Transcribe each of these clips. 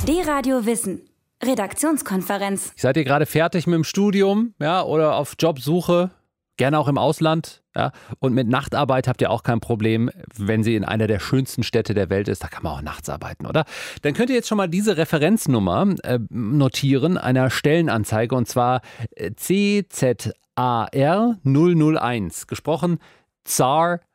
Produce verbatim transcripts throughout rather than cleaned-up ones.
D-Radio Wissen. Redaktionskonferenz. Seid ihr gerade fertig mit dem Studium, ja, oder auf Jobsuche? Gerne auch im Ausland. Ja? Und mit Nachtarbeit habt ihr auch kein Problem, wenn sie in einer der schönsten Städte der Welt ist. Da kann man auch nachts arbeiten, oder? Dann könnt ihr jetzt schon mal diese Referenznummer äh, notieren, einer Stellenanzeige, und zwar C Z A R null null eins, gesprochen Z A R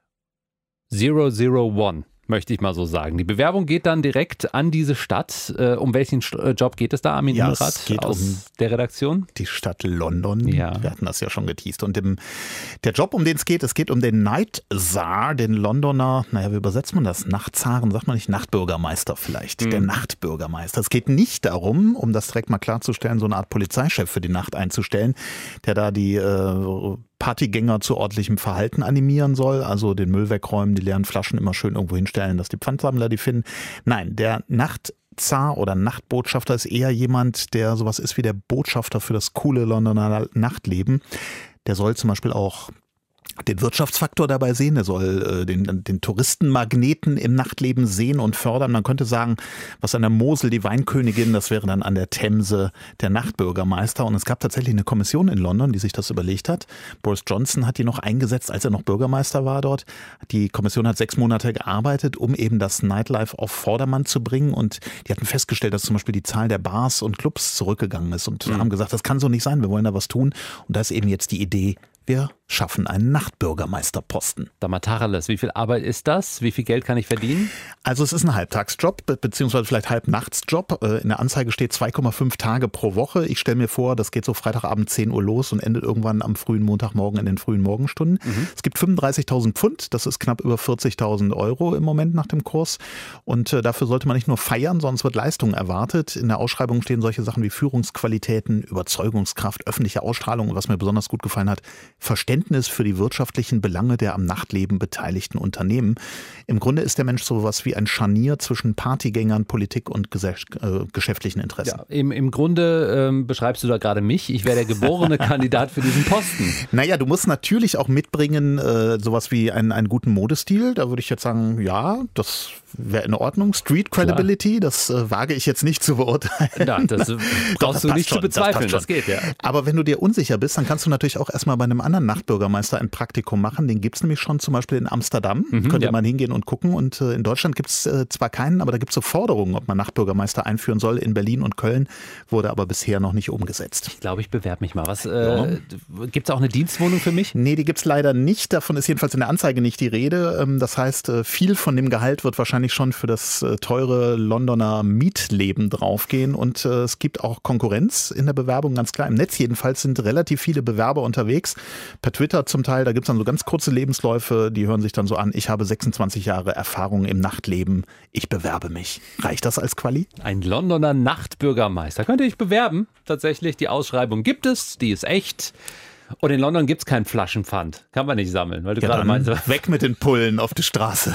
null null eins. Möchte ich mal so sagen. Die Bewerbung geht dann direkt an diese Stadt. Äh, um welchen Job geht es da, Armin ja, Himmelrath es geht aus um der Redaktion? Die Stadt London. Ja. Wir hatten das ja schon geteast. Und im, der Job, um den es geht, es geht um den Night Tsar, den Londoner, naja, wie übersetzt man das? Nachtzaren, sagt man nicht Nachtbürgermeister vielleicht. Mhm. Der Nachtbürgermeister. Es geht nicht darum, um das direkt mal klarzustellen, so eine Art Polizeichef für die Nacht einzustellen, der da die äh, Partygänger zu ordentlichem Verhalten animieren soll, also den Müll wegräumen, die leeren Flaschen immer schön irgendwo hinstellen, dass die Pfandsammler die finden. Nein, der Nachtzar oder Nachtbotschafter ist eher jemand, der sowas ist wie der Botschafter für das coole Londoner Nachtleben. Der soll zum Beispiel auch den Wirtschaftsfaktor dabei sehen, er soll äh, den, den Touristenmagneten im Nachtleben sehen und fördern. Man könnte sagen, was an der Mosel die Weinkönigin, das wäre dann an der Themse der Nachtbürgermeister. Und es gab tatsächlich eine Kommission in London, die sich das überlegt hat. Boris Johnson hat die noch eingesetzt, als er noch Bürgermeister war dort. Die Kommission hat sechs Monate gearbeitet, um eben das Nightlife auf Vordermann zu bringen. Und die hatten festgestellt, dass zum Beispiel die Zahl der Bars und Clubs zurückgegangen ist und mhm. haben gesagt, das kann so nicht sein, wir wollen da was tun. Und da ist eben jetzt die Idee, wir schaffen einen Nachtbürgermeisterposten. Damatacheles, wie viel Arbeit ist das? Wie viel Geld kann ich verdienen? Also es ist ein Halbtagsjob, be- beziehungsweise vielleicht Halbnachtsjob. In der Anzeige steht zwei Komma fünf Tage pro Woche. Ich stelle mir vor, das geht so Freitagabend zehn Uhr los und endet irgendwann am frühen Montagmorgen in den frühen Morgenstunden. Mhm. Es gibt fünfunddreißigtausend Pfund, das ist knapp über vierzigtausend Euro im Moment nach dem Kurs. Und äh, dafür sollte man nicht nur feiern, sondern es wird Leistung erwartet. In der Ausschreibung stehen solche Sachen wie Führungsqualitäten, Überzeugungskraft, öffentliche Ausstrahlung und was mir besonders gut gefallen hat, Verständnis für die wirtschaftlichen Belange der am Nachtleben beteiligten Unternehmen. Im Grunde ist der Mensch sowas wie ein Scharnier zwischen Partygängern, Politik und ges- äh, geschäftlichen Interessen. Ja, im, im Grunde ähm, beschreibst du da gerade mich. Ich wäre der geborene Kandidat für diesen Posten. Naja, du musst natürlich auch mitbringen äh, sowas wie einen, einen guten Modestil. Da würde ich jetzt sagen, ja, das wäre in Ordnung. Street Credibility, Klar. das äh, wage ich jetzt nicht zu beurteilen. Na, das äh, brauchst Doch, das du nicht schon, zu bezweifeln. Das, das geht, ja. Aber wenn du dir unsicher bist, dann kannst du natürlich auch erstmal bei einem anderen Nachtbürgermeister ein Praktikum machen. Den gibt es nämlich schon zum Beispiel in Amsterdam. Mhm, Könnt ihr ja. mal hingehen und gucken. Und äh, in Deutschland gibt es äh, zwar keinen, aber da gibt es so Forderungen, ob man Nachtbürgermeister einführen soll. In Berlin und Köln wurde aber bisher noch nicht umgesetzt. Ich glaube, ich bewerbe mich mal. Was äh, ja. Gibt es auch eine Dienstwohnung für mich? Nee, die gibt es leider nicht. Davon ist jedenfalls in der Anzeige nicht die Rede. Das heißt, viel von dem Gehalt wird wahrscheinlich schon für das teure Londoner Mietleben draufgehen. Und es gibt auch Konkurrenz in der Bewerbung, ganz klar. Im Netz jedenfalls sind relativ viele Bewerber unterwegs. Per Twitter zum Teil, da gibt es dann so ganz kurze Lebensläufe, die hören sich dann so an, ich habe sechsundzwanzig Jahre Erfahrung im Nachtleben, ich bewerbe mich. Reicht das als Quali? Ein Londoner Nachtbürgermeister. Könnte ich bewerben, tatsächlich. Die Ausschreibung gibt es, die ist echt. Und in London gibt es keinen Flaschenpfand. Kann man nicht sammeln, weil du ja, gerade meinst. Weg mit den Pullen auf die Straße.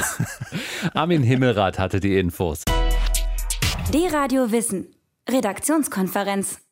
Armin Himmelrath hatte die Infos. D-Radio Wissen. Redaktionskonferenz.